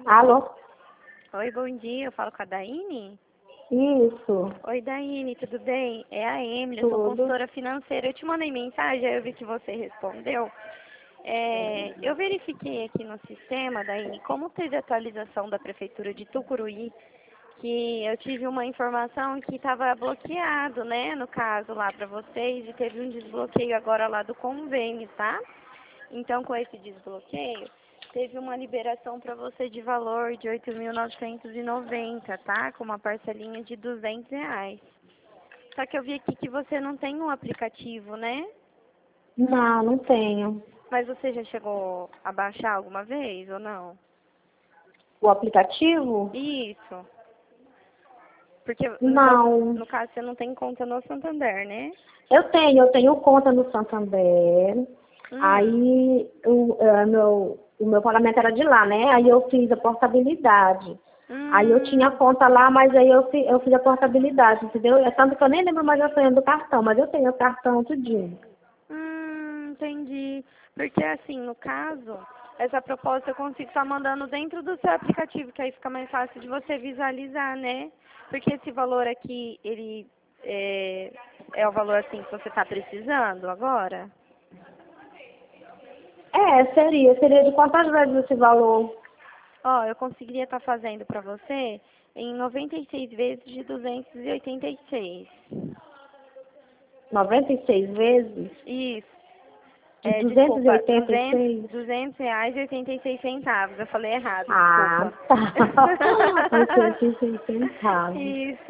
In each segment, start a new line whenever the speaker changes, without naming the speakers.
Alô?
Oi, bom dia. Eu falo com a Daine?
Isso,
Oi, Daine, tudo bem? É a Emily, eu sou
tudo.
consultora financeira. Eu te mandei mensagem, aí eu vi que você respondeu. Eu verifiquei aqui no sistema, Daine, como teve atualização da Prefeitura de Tucuruí, que eu tive uma informação que estava bloqueado, né, no caso lá para vocês, e teve um desbloqueio agora lá do convênio, tá? Então, com esse desbloqueio, teve uma liberação para você de valor de 8.990, tá? Com uma parcelinha de R$ 200. Só que eu vi aqui que você não tem um aplicativo, né?
Não, não tenho.
Mas você já chegou a baixar alguma vez ou não?
O aplicativo?
Isso. Porque
Não.
no caso você não tem conta no Santander, né?
Eu tenho conta no Santander.
Hum.
Aí o meu pagamento era de lá, né? Aí eu fiz a portabilidade. Aí eu tinha
Hum.
conta lá, mas aí eu fiz a portabilidade, entendeu? É tanto que eu nem lembro mais a senha do cartão, mas eu tenho o cartão tudinho.
Entendi. Porque assim, no caso, essa proposta eu consigo estar mandando dentro do seu aplicativo, que aí fica mais fácil de você visualizar, né? Porque esse valor aqui, ele é o valor assim que você está precisando agora?
Seria de quantas vezes esse valor?
Ó, eu conseguiria estar fazendo para você em 96 vezes de 286.
96 vezes?
Isso.
De duzentos e
Desculpa,
oitenta e seis?
R$ 200,86. Eu falei errado,
Ah,
desculpa.
tá. 86 centavos.
Isso.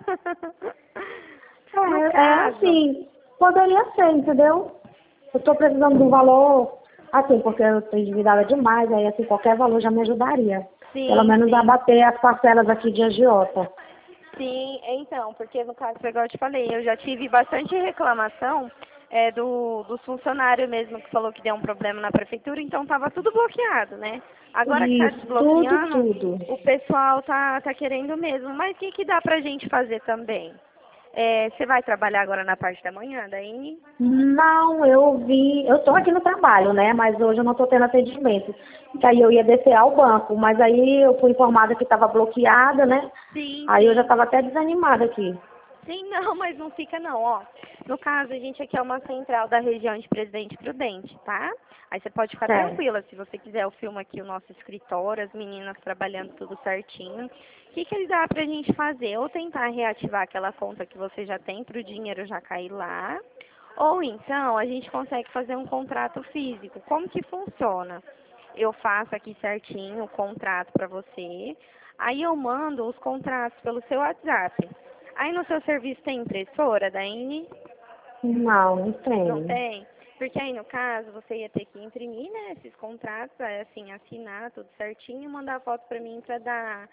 No
É
caso,
assim, poderia ser, entendeu? Eu tô precisando de um valor, assim, porque eu tô endividada demais, aí assim, qualquer valor já me ajudaria. Pelo
sim,
menos
sim.
abater as parcelas aqui de agiota.
Sim, então, porque no caso, igual eu te falei, eu já tive bastante reclamação dos funcionários mesmo que falou que deu um problema na prefeitura, então estava tudo bloqueado, né? Agora que está
Isso, tudo,
desbloqueando,
tudo.
o pessoal tá querendo mesmo. Mas o que dá pra gente fazer também? Você vai trabalhar agora na parte da manhã, daí?
Não, eu tô aqui no trabalho, né? Mas hoje eu não tô tendo atendimento. Que aí eu ia descer ao banco, mas aí eu fui informada que estava bloqueada, né?
Sim,
Aí eu já
sim.
estava até desanimada aqui.
Sim, não, mas não fica não, ó. No caso, a gente aqui é uma central da região de Presidente Prudente, tá? Aí você pode ficar
Certo.
tranquila, se você quiser eu filmo aqui o nosso escritório, as meninas trabalhando tudo certinho. O que dá pra gente fazer? Ou tentar reativar aquela conta que você já tem para o dinheiro já cair lá, ou então a gente consegue fazer um contrato físico. Como que funciona? Eu faço aqui certinho o contrato para você, aí eu mando os contratos pelo seu WhatsApp. Aí no seu serviço tem impressora, Daine?
Não, não
Não
tem.
tem? Porque aí no caso você ia ter que imprimir, né, esses contratos, assim, assinar tudo certinho e mandar a foto pra mim pra dar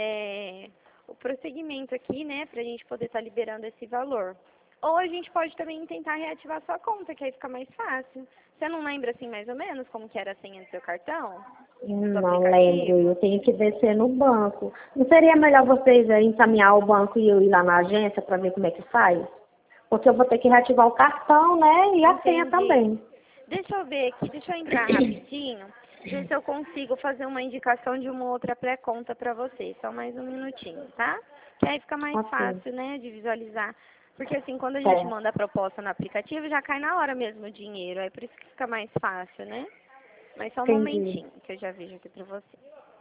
o prosseguimento aqui, né, pra gente poder estar liberando esse valor. Ou a gente pode também tentar reativar sua conta, que aí fica mais fácil. Você não lembra assim mais ou menos como que era a senha do seu cartão? Do
Não lembro,
aplicativo?
eu tenho que descer no banco. Não seria melhor vocês encaminhar o banco e eu ir lá na agência para ver como é que faz? Porque eu vou ter que reativar o cartão, né? E a senha
Entendi.
também.
Deixa eu ver aqui, deixa eu entrar rapidinho, ver se eu consigo fazer uma indicação de uma outra pré-conta para você. Só mais um minutinho, tá? Que aí fica mais
Ok,
fácil, né, de visualizar. Porque assim, quando a gente
certo.
manda a proposta no aplicativo, já cai na hora mesmo o dinheiro. É por isso que fica mais fácil, né? Mas só um
Entendi.
momentinho, que eu já vejo aqui para você.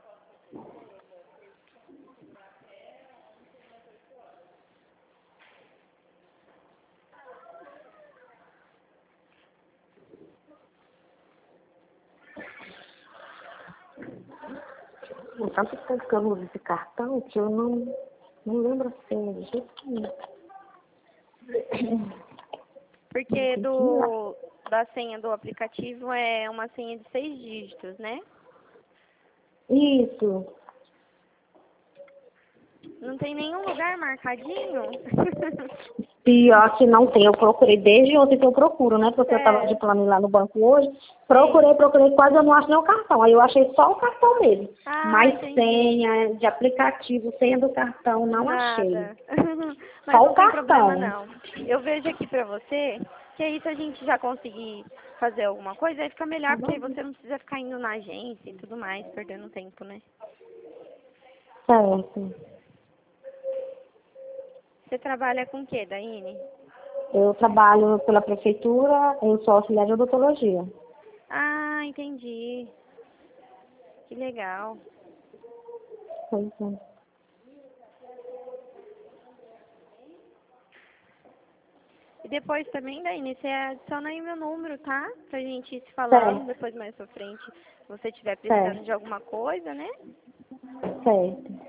Tem tanto tempo que eu não uso esse cartão que eu não lembro a senha de jeito nenhum.
Porque
Tem que ir lá.
da senha do aplicativo é uma senha de 6 dígitos, né?
Isso.
Não tem nenhum lugar marcadinho?
Pior que não tem, eu procurei desde ontem que eu procuro, né? Porque eu tava de
Sério?
plano ir lá no banco hoje.
Sim.
Procurei, quase eu não acho nem o cartão. Aí eu achei só o cartão mesmo.
Ah,
Mas
entendi.
senha de aplicativo, senha do cartão, não achei.
Nada.
Só
Mas
o
não tem problema
cartão.
não. Eu vejo aqui pra você que aí se a gente já conseguir fazer alguma coisa, aí fica melhor, porque aí você não precisa ficar indo na agência e tudo mais, perdendo tempo, né?
Certo.
Você trabalha com o quê, Daine?
Eu trabalho pela prefeitura, eu sou auxiliar de odontologia.
Ah, entendi. Que legal.
Pois é.
E depois também, Daine, você adiciona aí meu número, tá? Pra gente ir se falando
Certo,
depois mais pra frente. Se você estiver precisando
certo,
de alguma coisa, né?
certo.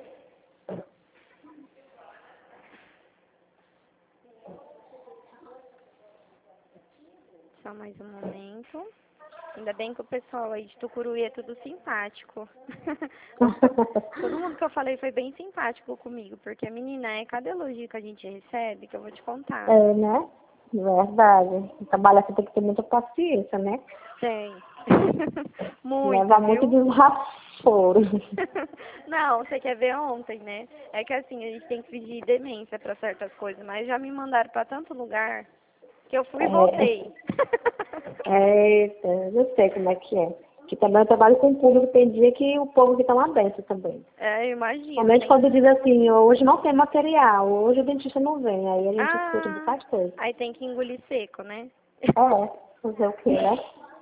Só mais um momento. Ainda bem que o pessoal aí de Tucuruí é tudo simpático. Todo mundo que eu falei foi bem simpático comigo, porque a menina é cada elogio que a gente recebe, que eu vou te contar.
É, né? Verdade. Trabalhar você tem que ter muita paciência, né?
Tem. Muito,
Leva muito
viu?
desaforo.
Não, você quer ver ontem, né? É que assim, a gente tem que fingir demência pra certas coisas, mas já me mandaram pra tanto lugar que eu fui e voltei.
Eu sei como é que é. Que também eu trabalho com o público, tem dia que o povo fica uma benção também.
É, eu imagino,
Somente
tem.
quando diz assim, hoje não tem material, hoje o dentista não vem, aí a gente escuta um
Ah,
bocado de coisa.
aí tem que engolir seco, né?
É, fazer o quê, né?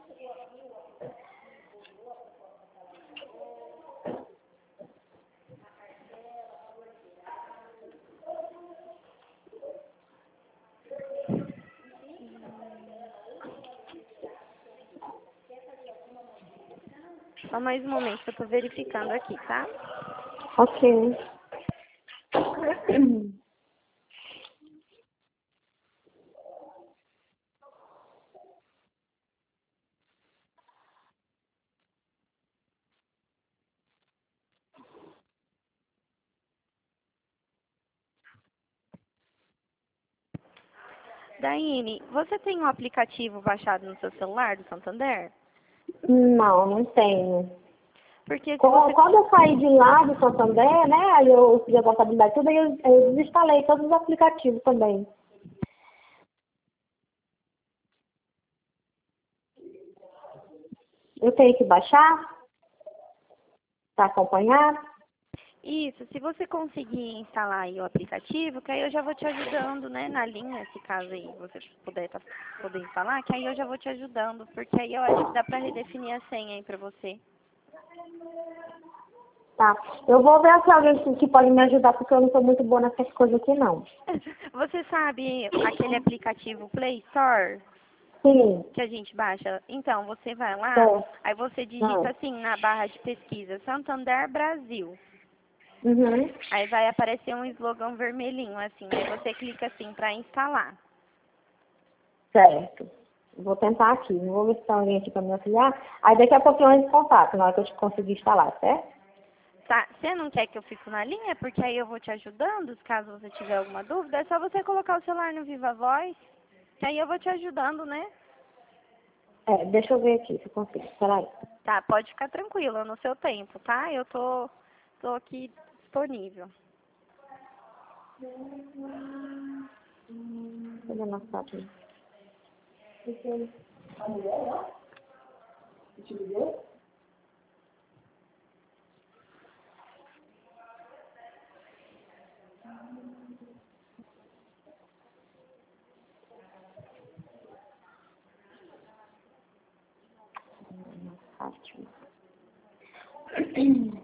Só mais um momento que eu tô verificando aqui, tá?
Ok.
Daine, você tem um aplicativo baixado no seu celular do Santander?
Não, não tenho.
Porque se você...
Quando eu saí de lá do Santander, né, aí eu fiz a portabilidade tudo, aí eu desinstalei todos os aplicativos também. Eu tenho que baixar para acompanhar?
Isso, se você conseguir instalar aí o aplicativo, que aí eu já vou te ajudando, né, na linha, se caso aí você poder instalar, que aí eu já vou te ajudando, porque aí eu acho que dá pra redefinir a senha aí pra você.
Tá. Eu vou ver se alguém que pode me ajudar, porque eu não sou muito boa nessas coisas aqui, não.
Você sabe aquele aplicativo Play Store
Sim,
que a gente baixa? Então, você vai lá,
certo.
aí você digita
Ah.
assim na barra de pesquisa, Santander Brasil.
Uhum.
Aí vai aparecer um slogan vermelhinho assim, aí você clica assim pra instalar.
Certo. Vou tentar aqui. Não vou ver se tem alguém aqui para me auxiliar. Aí daqui a pouquinho eu entro em contato, na hora que eu conseguir instalar, certo?
Tá, você não quer que eu fique na linha? Porque aí eu vou te ajudando, caso você tiver alguma dúvida, é só você colocar o celular no Viva Voz, que aí eu vou te ajudando, né?
É, deixa eu ver aqui se eu consigo. Espera aí.
Tá, pode ficar tranquila no seu tempo, tá? Eu tô aqui disponível.
Cadê a nossa aqui? Fátima.